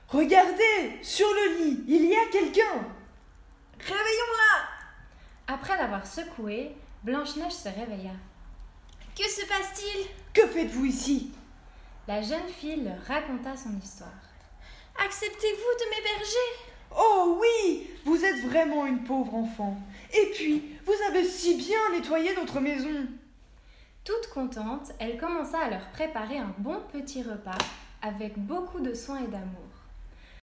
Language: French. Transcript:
Regardez, sur le lit, il y a quelqu'un. Réveillons-la. Après l'avoir secouée, Blanche-Neige se réveilla. Que se passe-t-il? Que faites-vous ici? La jeune fille leur raconta son histoire. Acceptez-vous de m'héberger? Oh oui, vous êtes vraiment une pauvre enfant. Et puis, vous avez si bien nettoyé notre maison. Toute contente, elle commença à leur préparer un bon petit repas avec beaucoup de soin et d'amour.